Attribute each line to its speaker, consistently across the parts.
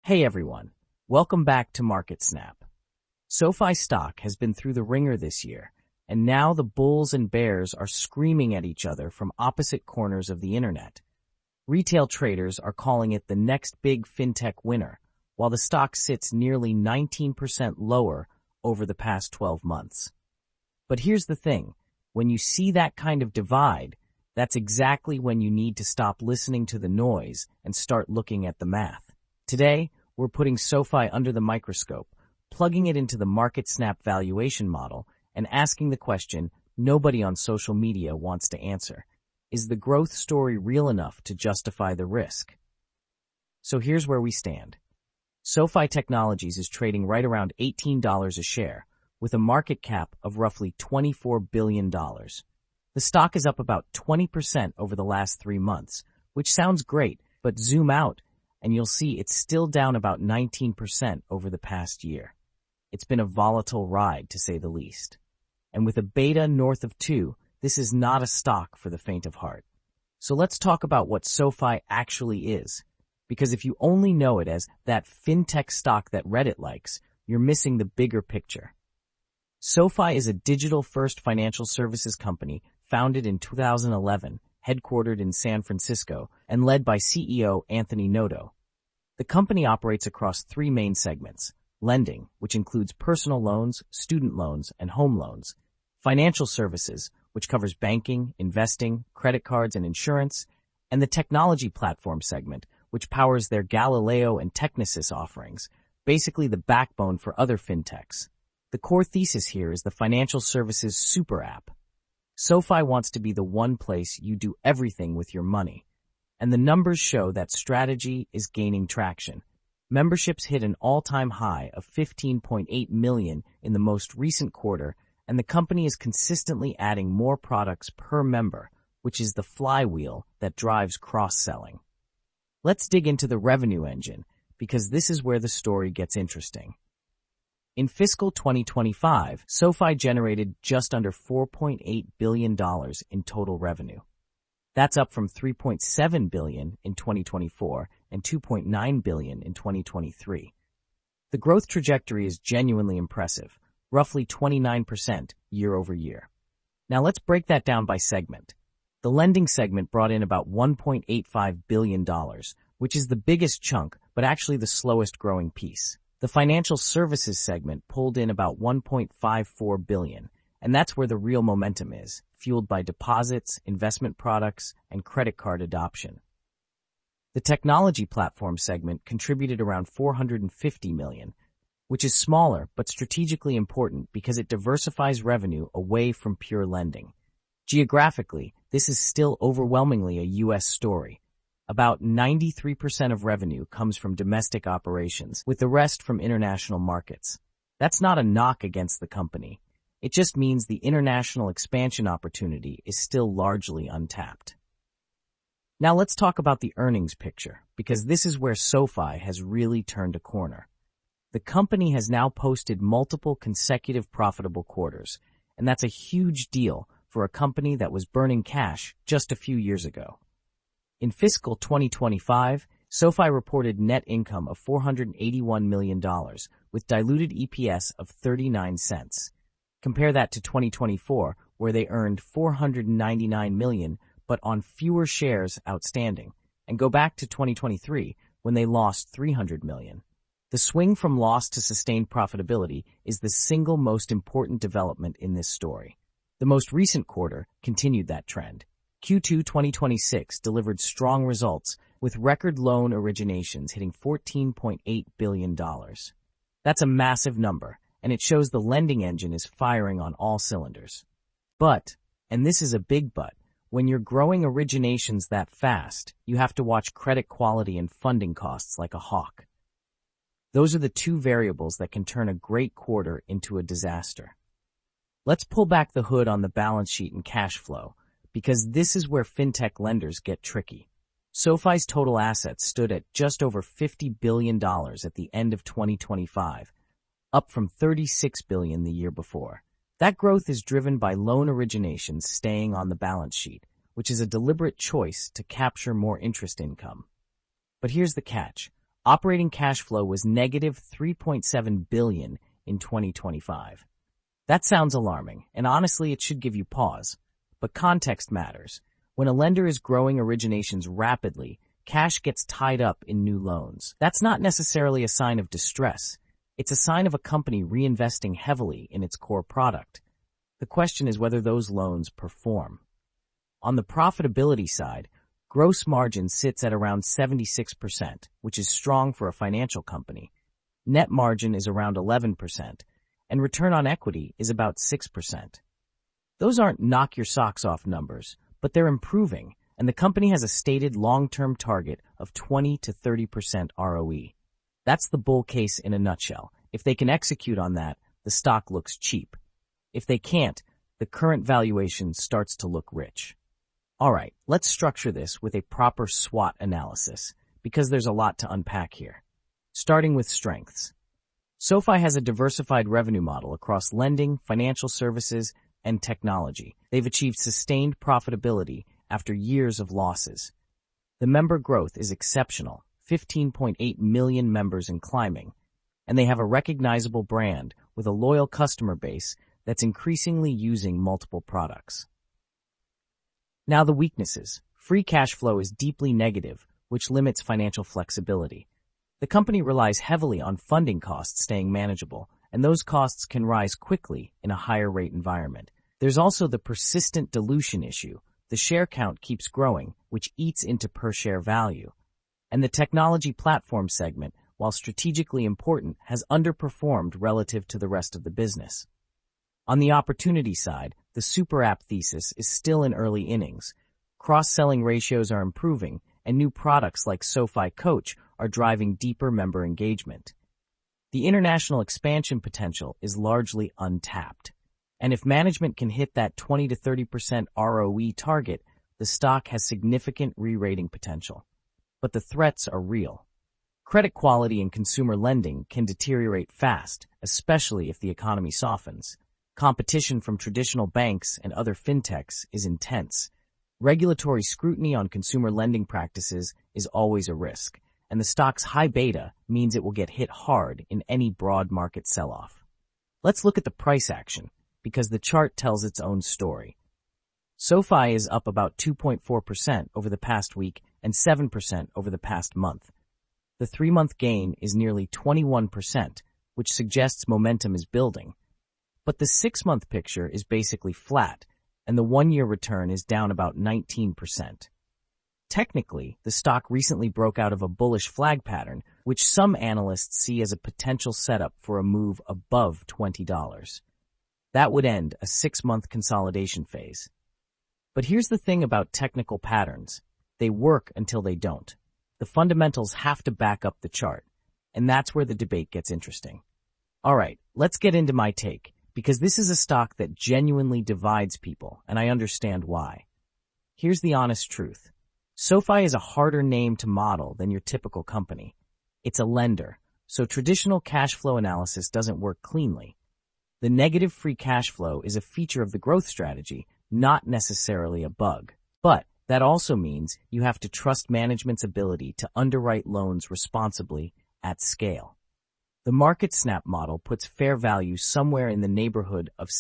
Speaker 1: Hey everyone, welcome back to Market Snap. SoFi stock has been through the ringer this year, and now the bulls and bears are screaming at each other from opposite corners of the internet. Retail traders are calling it the next big fintech winner, while the stock sits nearly 19% lower over the past 12 months. But here's the thing, when you see that kind of divide, that's exactly when you need to stop listening to the noise and start looking at the math. Today, we're putting SoFi under the microscope, plugging it into the Market Snap valuation model, and asking the question nobody on social media wants to answer. Is the growth story real enough to justify the risk? So here's where we stand. SoFi Technologies is trading right around $18 a share, with a market cap of roughly $24 billion. The stock is up about 20% over the last 3 months, which sounds great, but zoom out and you'll see it's still down about 19% over the past year. It's been a volatile ride, to say the least. And with a beta north of 2, this is not a stock for the faint of heart. So let's talk about what SoFi actually is, because if you only know it as that fintech stock that Reddit likes, you're missing the bigger picture. SoFi is a digital-first financial services company founded in 2011, headquartered in San Francisco, and led by CEO Anthony Noto. The company operates across 3 main segments: lending, which includes personal loans, student loans, and home loans; financial services, which covers banking, investing, credit cards, and insurance; and the technology platform segment, which powers their Galileo and Technisys offerings, basically the backbone for other fintechs. The core thesis here is the financial services super app. SoFi wants to be the one place you do everything with your money. And the numbers show that strategy is gaining traction. Memberships hit an all-time high of 15.8 million in the most recent quarter, and the company is consistently adding more products per member, which is the flywheel that drives cross-selling. Let's dig into the revenue engine, because this is where the story gets interesting. In fiscal 2025, SoFi generated just under $4.8 billion in total revenue. That's up from $3.7 billion in 2024 and $2.9 billion in 2023. The growth trajectory is genuinely impressive, roughly 29% year over year. Now let's break that down by segment. The lending segment brought in about $1.85 billion, which is the biggest chunk, but actually the slowest growing piece. The financial services segment pulled in about $1.54 billion, and that's where the real momentum is, fueled by deposits, investment products, and credit card adoption. The technology platform segment contributed around $450 million, which is smaller but strategically important because it diversifies revenue away from pure lending. Geographically, this is still overwhelmingly a U.S. story. About 93% of revenue comes from domestic operations, with the rest from international markets. That's not a knock against the company. It just means the international expansion opportunity is still largely untapped. Now let's talk about the earnings picture, because this is where SoFi has really turned a corner. The company has now posted multiple consecutive profitable quarters, and that's a huge deal for a company that was burning cash just a few years ago. In fiscal 2025, SoFi reported net income of $481 million, with diluted EPS of 39 cents. Compare that to 2024, where they earned $499 million, but on fewer shares outstanding, and go back to 2023, when they lost $300 million. The swing from loss to sustained profitability is the single most important development in this story. The most recent quarter continued that trend. Q2 2026 delivered strong results, with record loan originations hitting $14.8 billion. That's a massive number, and it shows the lending engine is firing on all cylinders. But, and this is a big but, when you're growing originations that fast, you have to watch credit quality and funding costs like a hawk. Those are the 2 variables that can turn a great quarter into a disaster. Let's pull back the hood on the balance sheet and cash flow, because this is where fintech lenders get tricky. SoFi's total assets stood at just over $50 billion at the end of 2025, up from $36 billion the year before. That growth is driven by loan originations staying on the balance sheet, which is a deliberate choice to capture more interest income. But here's the catch. Operating cash flow was negative $3.7 billion in 2025. That sounds alarming, and honestly, it should give you pause. But context matters. When a lender is growing originations rapidly, cash gets tied up in new loans. That's not necessarily a sign of distress. It's a sign of a company reinvesting heavily in its core product. The question is whether those loans perform. On the profitability side, gross margin sits at around 76%, which is strong for a financial company. Net margin is around 11%, and return on equity is about 6%. Those aren't knock your socks off numbers, but they're improving, and the company has a stated long-term target of 20 to 30% ROE. That's the bull case in a nutshell. If they can execute on that, the stock looks cheap. If they can't, the current valuation starts to look rich. All right, let's structure this with a proper SWOT analysis, because there's a lot to unpack here. Starting with strengths. SoFi has a diversified revenue model across lending, financial services, and technology. They've achieved sustained profitability after years of losses. The member growth is exceptional, 15.8 million members and climbing, and they have a recognizable brand with a loyal customer base that's increasingly using multiple products. Now the weaknesses. Free cash flow is deeply negative, which limits financial flexibility. The company relies heavily on funding costs staying manageable, and those costs can rise quickly in a higher rate environment. There's also the persistent dilution issue. The share count keeps growing, which eats into per share value. And the technology platform segment, while strategically important, has underperformed relative to the rest of the business. On the opportunity side, the super app thesis is still in early innings. Cross-selling ratios are improving, and new products like SoFi Coach are driving deeper member engagement. The international expansion potential is largely untapped. And if management can hit that 20 to 30% ROE target, the stock has significant re-rating potential. But the threats are real. Credit quality in consumer lending can deteriorate fast, especially if the economy softens. Competition from traditional banks and other fintechs is intense. Regulatory scrutiny on consumer lending practices is always a risk, and the stock's high beta means it will get hit hard in any broad market sell-off. Let's look at the price action, because the chart tells its own story. SoFi is up about 2.4% over the past week and 7% over the past month. The 3-month gain is nearly 21%, which suggests momentum is building. But the 6-month picture is basically flat, and the 1-year return is down about 19%. Technically, the stock recently broke out of a bullish flag pattern, which some analysts see as a potential setup for a move above $20. That would end a 6-month consolidation phase. But here's the thing about technical patterns. They work until they don't. The fundamentals have to back up the chart, and that's where the debate gets interesting. All right, let's get into my take, because this is a stock that genuinely divides people, and I understand why. Here's the honest truth. SoFi is a harder name to model than your typical company. It's a lender, so traditional cash flow analysis doesn't work cleanly. The negative free cash flow is a feature of the growth strategy, not necessarily a bug. But that also means you have to trust management's ability to underwrite loans responsibly at scale. The MarketSnap model puts fair value somewhere in the neighborhood of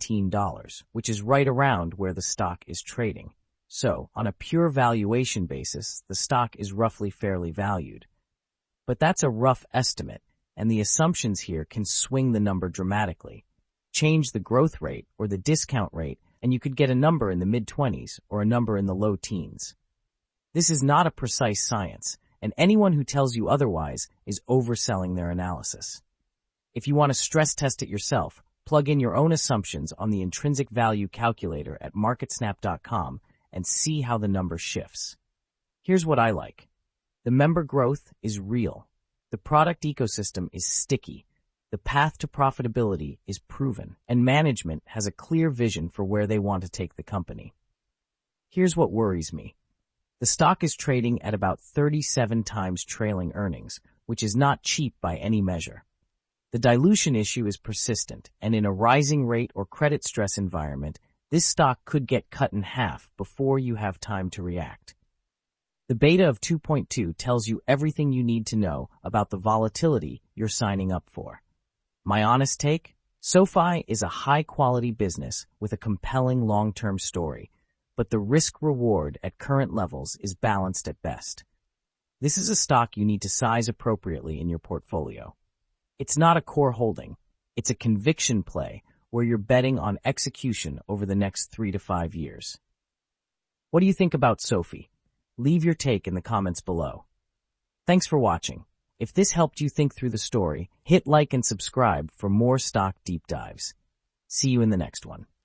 Speaker 1: $17, which is right around where the stock is trading. So, on a pure valuation basis, the stock is roughly fairly valued. But that's a rough estimate, and the assumptions here can swing the number dramatically. Change the growth rate or the discount rate, and you could get a number in the mid-20s or a number in the low teens. This is not a precise science, and anyone who tells you otherwise is overselling their analysis. If you want to stress test it yourself, plug in your own assumptions on the intrinsic value calculator at marketsnap.com and see how the number shifts. Here's what I like. The member growth is real. The product ecosystem is sticky. The path to profitability is proven, and management has a clear vision for where they want to take the company. Here's what worries me. The stock is trading at about 37 times trailing earnings, which is not cheap by any measure. The dilution issue is persistent, and in a rising rate or credit stress environment, this stock could get cut in half before you have time to react. The beta of 2.2 tells you everything you need to know about the volatility you're signing up for. My honest take? SoFi is a high-quality business with a compelling long-term story, but the risk-reward at current levels is balanced at best. This is a stock you need to size appropriately in your portfolio. It's not a core holding. It's a conviction play where you're betting on execution over the next 3 to 5 years. What do you think about SoFi? Leave your take in the comments below. Thanks for watching. If this helped you think through the story, hit like and subscribe for more stock deep dives. See you in the next one.